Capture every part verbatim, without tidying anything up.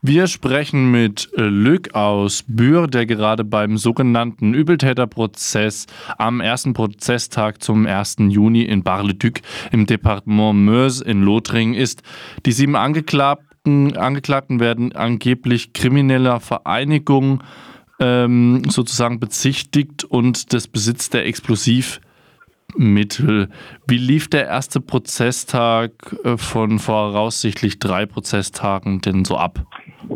Wir sprechen mit Luc aus Bühr, der gerade beim sogenannten Übeltäterprozess am ersten Prozesstag zum ersten Juni in Bar-le-Duc im Departement Meuse in Lothringen ist. Die sieben Angeklagten, Angeklagten werden angeblich krimineller Vereinigung ähm, sozusagen bezichtigt und des Besitz der Explosivmittel. Wie lief der erste Prozesstag von voraussichtlich drei Prozesstagen denn so ab?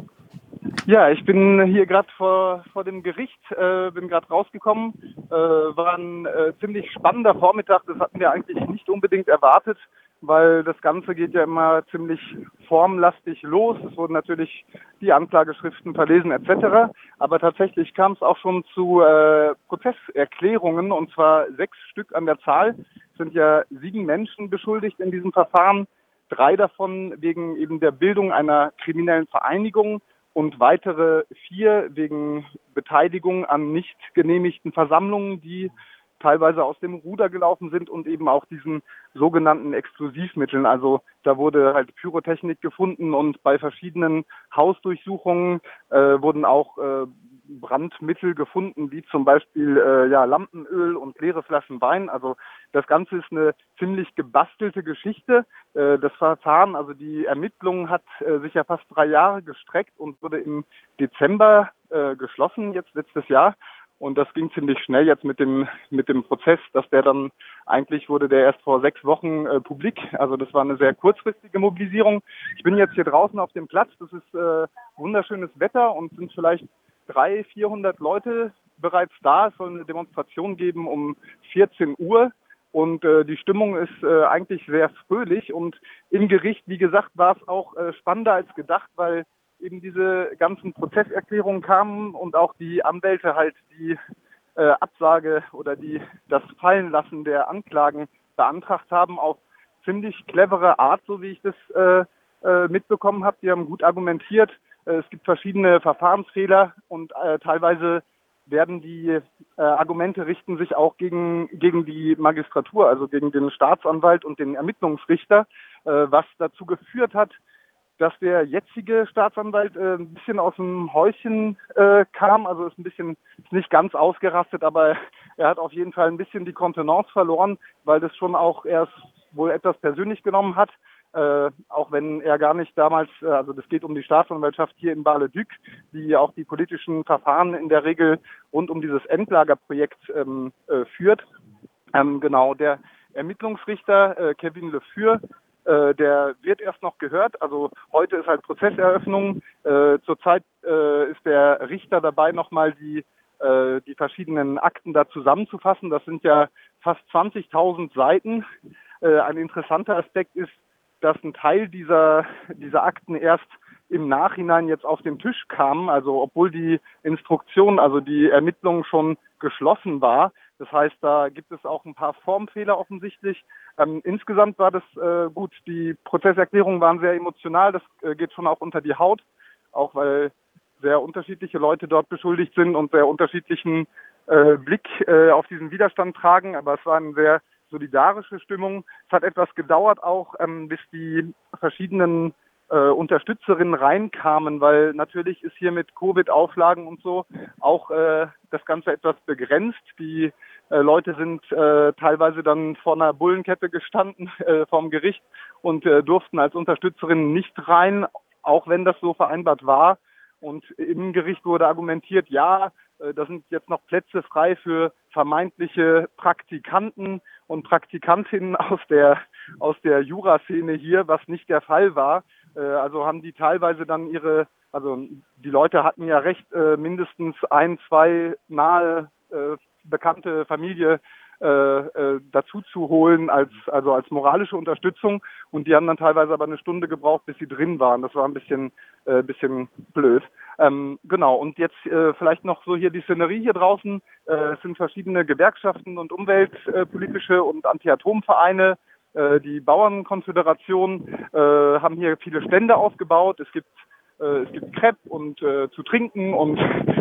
Ja, ich bin hier gerade vor, vor dem Gericht, äh, bin gerade rausgekommen. Äh, war ein äh, ziemlich spannender Vormittag, das hatten wir eigentlich nicht unbedingt erwartet, weil das Ganze geht ja immer ziemlich formlastig los. Es wurden natürlich die Anklageschriften verlesen et cetera. Aber tatsächlich kam es auch schon zu äh, Prozesserklärungen, und zwar sechs Stück an der Zahl. Es sind ja sieben Menschen beschuldigt in diesem Verfahren, drei davon wegen eben der Bildung einer kriminellen Vereinigung und weitere vier wegen Beteiligung an nicht genehmigten Versammlungen, die teilweise aus dem Ruder gelaufen sind, und eben auch diesen sogenannten Explosivmitteln. Also da wurde halt Pyrotechnik gefunden, und bei verschiedenen Hausdurchsuchungen äh, wurden auch äh, Brandmittel gefunden, wie zum Beispiel äh, ja, Lampenöl und leere Flaschen Wein. Also das Ganze ist eine ziemlich gebastelte Geschichte. Äh, das Verfahren, also die Ermittlung hat äh, sich ja fast drei Jahre gestreckt und wurde im Dezember äh, geschlossen, jetzt letztes Jahr. Und das ging ziemlich schnell jetzt mit dem mit dem Prozess, dass der dann, eigentlich wurde der erst vor sechs Wochen äh, publik. Also das war eine sehr kurzfristige Mobilisierung. Ich bin jetzt hier draußen auf dem Platz. Das ist äh, wunderschönes Wetter und sind vielleicht dreihundert, vierhundert Leute bereits da. Es soll eine Demonstration geben um vierzehn Uhr. Und äh, die Stimmung ist äh, eigentlich sehr fröhlich. Und im Gericht, wie gesagt, war es auch äh, spannender als gedacht, weil eben diese ganzen Prozesserklärungen kamen und auch die Anwälte halt die äh, Absage oder die das Fallenlassen der Anklagen beantragt haben, auf ziemlich clevere Art, so wie ich das äh, äh, mitbekommen habe. Die haben gut argumentiert. Äh, es gibt verschiedene Verfahrensfehler, und äh, teilweise werden die äh, Argumente richten sich auch gegen gegen die Magistratur, also gegen den Staatsanwalt und den Ermittlungsrichter, äh, was dazu geführt hat, dass der jetzige Staatsanwalt äh, ein bisschen aus dem Häuschen äh, kam, also ist ein bisschen, ist nicht ganz ausgerastet, aber er hat auf jeden Fall ein bisschen die Kontenance verloren, weil das schon auch erst wohl etwas persönlich genommen hat, äh, auch wenn er gar nicht damals, äh, also das geht um die Staatsanwaltschaft hier in Bar-le-Duc, die auch die politischen Verfahren in der Regel rund um dieses Endlagerprojekt ähm, äh, führt. Ähm, genau, der Ermittlungsrichter äh, Kevin Le Fur, Äh, der wird erst noch gehört. Also heute ist halt Prozesseröffnung. Äh, zurzeit äh, ist der Richter dabei, nochmal die, äh, die verschiedenen Akten da zusammenzufassen. Das sind ja fast zwanzigtausend Seiten. Äh, ein interessanter Aspekt ist, dass ein Teil dieser, dieser Akten erst im Nachhinein jetzt auf den Tisch kamen. Also obwohl die Instruktion, also die Ermittlung schon geschlossen war. Das heißt, da gibt es auch ein paar Formfehler offensichtlich. Ähm, insgesamt war das äh, gut. Die Prozesserklärungen waren sehr emotional. Das äh, geht schon auch unter die Haut, auch weil sehr unterschiedliche Leute dort beschuldigt sind und sehr unterschiedlichen äh, Blick äh, auf diesen Widerstand tragen. Aber es war eine sehr solidarische Stimmung. Es hat etwas gedauert auch, ähm, bis die verschiedenen äh, Unterstützerinnen reinkamen, weil natürlich ist hier mit Covid-Auflagen und so auch äh, das Ganze etwas begrenzt. Die äh, Leute sind äh, teilweise dann vor einer Bullenkette gestanden äh, vorm Gericht und äh, durften als Unterstützerinnen nicht rein, auch wenn das so vereinbart war. Und im Gericht wurde argumentiert, ja, äh, da sind jetzt noch Plätze frei für vermeintliche Praktikanten und Praktikantinnen aus der aus der Juraszene hier, was nicht der Fall war. Äh, also haben die teilweise dann ihre, also die Leute hatten ja recht, äh, mindestens ein, zwei nahe äh, bekannte Familie äh, äh, dazu zu holen als also als moralische Unterstützung, und die haben dann teilweise aber eine Stunde gebraucht, bis sie drin waren. Das war ein bisschen äh, bisschen blöd. Ähm, genau, und jetzt äh, vielleicht noch so hier die Szenerie hier draußen. Äh, es sind verschiedene Gewerkschaften und umweltpolitische äh, und Anti-Atom-Vereine. Äh, die Bauernkonföderation äh, haben hier viele Stände aufgebaut. Es gibt äh, es gibt Crepe und äh, zu trinken und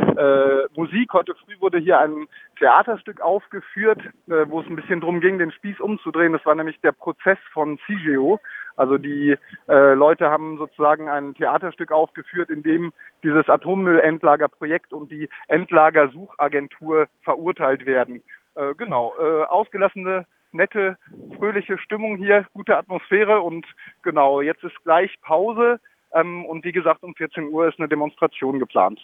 äh, Musik. Heute früh wurde hier ein Theaterstück aufgeführt, äh, wo es ein bisschen drum ging, den Spieß umzudrehen. Das war nämlich der Prozess von C G O, Also die äh, Leute haben sozusagen ein Theaterstück aufgeführt, in dem dieses Atommüllendlagerprojekt und die Endlagersuchagentur verurteilt werden. Äh, genau, äh, ausgelassene, nette, fröhliche Stimmung hier, gute Atmosphäre und genau, jetzt ist gleich Pause ähm, und wie gesagt, um vierzehn Uhr ist eine Demonstration geplant.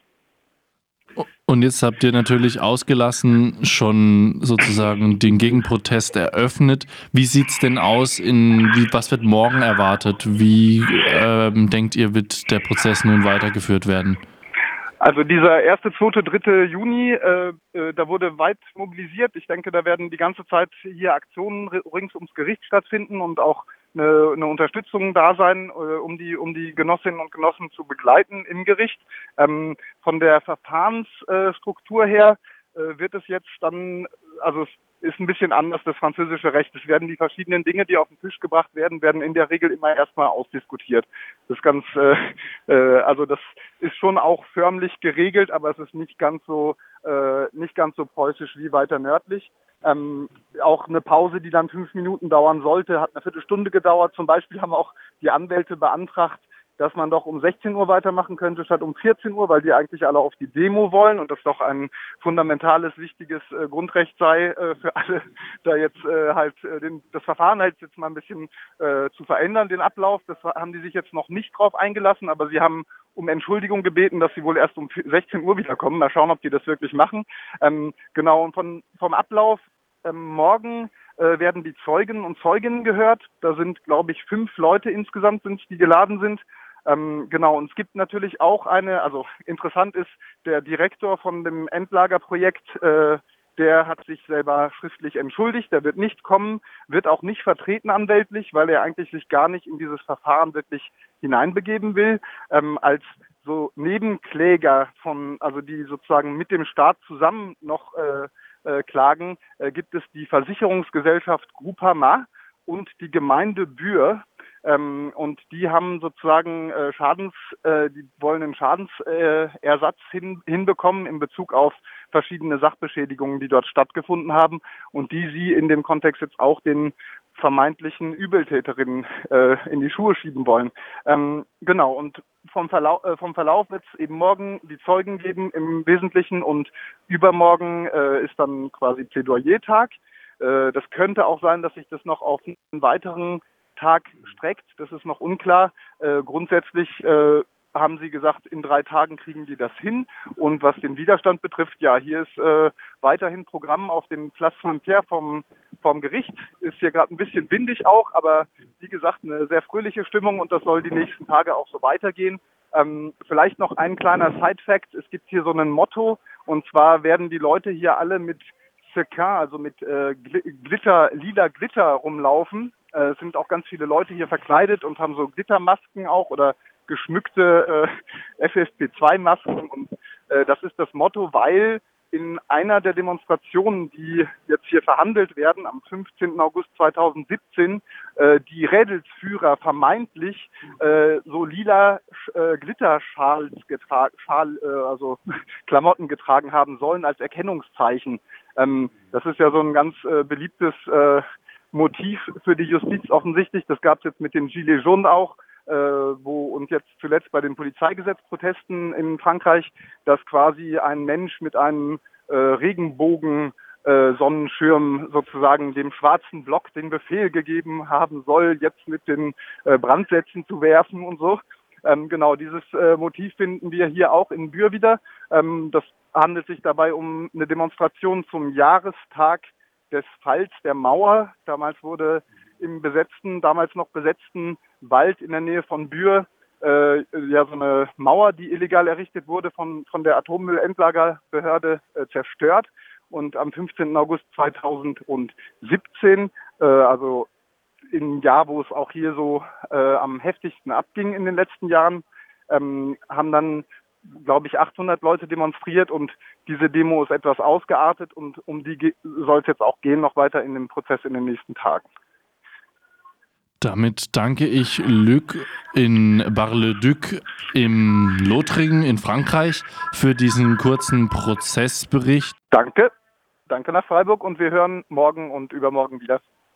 Und jetzt habt ihr natürlich ausgelassen schon sozusagen den Gegenprotest eröffnet. Wie sieht's denn aus? In wie, was wird morgen erwartet? Wie ähm, denkt ihr, wird der Prozess nun weitergeführt werden? Also dieser erste, zweite, dritte Juni, äh, äh, da wurde weit mobilisiert. Ich denke, da werden die ganze Zeit hier Aktionen rings ums Gericht stattfinden und auch eine, eine Unterstützung da sein, äh, um die um die Genossinnen und Genossen zu begleiten im Gericht. Ähm, von der Verfahrensstruktur her äh, wird es jetzt dann, also es ist ein bisschen anders, das französische Recht. Es werden die verschiedenen Dinge, die auf den Tisch gebracht werden, werden in der Regel immer erstmal ausdiskutiert. Das ist ganz, äh, äh, also das ist schon auch förmlich geregelt, aber es ist nicht ganz so, äh, nicht ganz so preußisch wie weiter nördlich. Ähm, auch eine Pause, die dann fünf Minuten dauern sollte, hat eine Viertelstunde gedauert. Zum Beispiel haben auch die Anwälte beantragt, dass man doch um sechzehn Uhr weitermachen könnte statt um vierzehn Uhr, weil die eigentlich alle auf die Demo wollen und das doch ein fundamentales, wichtiges äh, Grundrecht sei äh, für alle, da jetzt äh, halt äh, den, das Verfahren halt jetzt mal ein bisschen äh, zu verändern, den Ablauf. Das haben die sich jetzt noch nicht drauf eingelassen, aber sie haben um Entschuldigung gebeten, dass sie wohl erst um sechzehn Uhr wiederkommen. Mal schauen, ob die das wirklich machen. Ähm, genau, und von, vom Ablauf ähm, morgen äh, werden die Zeugen und Zeuginnen gehört. Da sind, glaube ich, fünf Leute insgesamt, sind, die geladen sind. Ähm, genau, und es gibt natürlich auch eine, also interessant ist, der Direktor von dem Endlagerprojekt, äh, der hat sich selber schriftlich entschuldigt, der wird nicht kommen, wird auch nicht vertreten anwältlich, weil er eigentlich sich gar nicht in dieses Verfahren wirklich hineinbegeben will. Ähm, als so Nebenkläger von, also die sozusagen mit dem Staat zusammen noch äh, äh, klagen, äh, gibt es die Versicherungsgesellschaft Groupama und die Gemeinde Bühr. Ähm, und die haben sozusagen äh, Schadens, äh, die wollen einen Schadensersatz äh, hin, hinbekommen in Bezug auf verschiedene Sachbeschädigungen, die dort stattgefunden haben und die sie in dem Kontext jetzt auch den vermeintlichen Übeltäterinnen äh, in die Schuhe schieben wollen. Ähm, genau, und vom Verlauf, äh, vom Verlauf wird es eben morgen die Zeugen geben im Wesentlichen und übermorgen äh, ist dann quasi Plädoyertag. Äh, das könnte auch sein, dass sich das noch auf einen weiteren Tag streckt, das ist noch unklar. Äh, grundsätzlich äh, haben sie gesagt, in drei Tagen kriegen die das hin. Und was den Widerstand betrifft, ja, hier ist äh, weiterhin Programm auf dem Place Saint-Pierre vom, vom Gericht. Ist hier gerade ein bisschen windig auch, aber wie gesagt, eine sehr fröhliche Stimmung und das soll die nächsten Tage auch so weitergehen. Ähm, vielleicht noch ein kleiner Side-Fact. Es gibt hier so ein Motto und zwar werden die Leute hier alle mit Sequin, also mit äh, Glitter, lila Glitter rumlaufen. Es sind auch ganz viele Leute hier verkleidet und haben so Glittermasken auch oder geschmückte äh, F F P zwei Masken. Und äh, das ist das Motto, weil in einer der Demonstrationen, die jetzt hier verhandelt werden, am fünfzehnten August zweitausendsiebzehn, äh, die Rädelsführer vermeintlich äh, so lila äh, Glitterschals getragen, Schal, äh, also Klamotten getragen haben sollen als Erkennungszeichen. Ähm, das ist ja so ein ganz äh, beliebtes äh, Motiv für die Justiz offensichtlich. Das gab es jetzt mit den Gilets jaunes auch, äh, wo und jetzt zuletzt bei den Polizeigesetzprotesten in Frankreich, dass quasi ein Mensch mit einem äh, Regenbogen äh, Sonnenschirm sozusagen dem schwarzen Block den Befehl gegeben haben soll, jetzt mit den äh, Brandsätzen zu werfen und so. Ähm, genau, dieses äh, Motiv finden wir hier auch in Bühr wieder. Ähm, das handelt sich dabei um eine Demonstration zum Jahrestag des Falls der Mauer. Damals wurde im besetzten, damals noch besetzten Wald in der Nähe von Bühr äh, ja so eine Mauer, die illegal errichtet wurde von von der Atommüllendlagerbehörde äh, zerstört. Und am fünfzehnten August zweitausendsiebzehn, äh, also im Jahr, wo es auch hier so äh, am heftigsten abging in den letzten Jahren, ähm, haben dann, glaube ich, achthundert Leute demonstriert und diese Demo ist etwas ausgeartet und um die soll es jetzt auch gehen, noch weiter in dem Prozess in den nächsten Tagen. Damit danke ich Luc in Bar-le-Duc im Lothringen in Frankreich für diesen kurzen Prozessbericht. Danke, danke nach Freiburg und wir hören morgen und übermorgen wieder.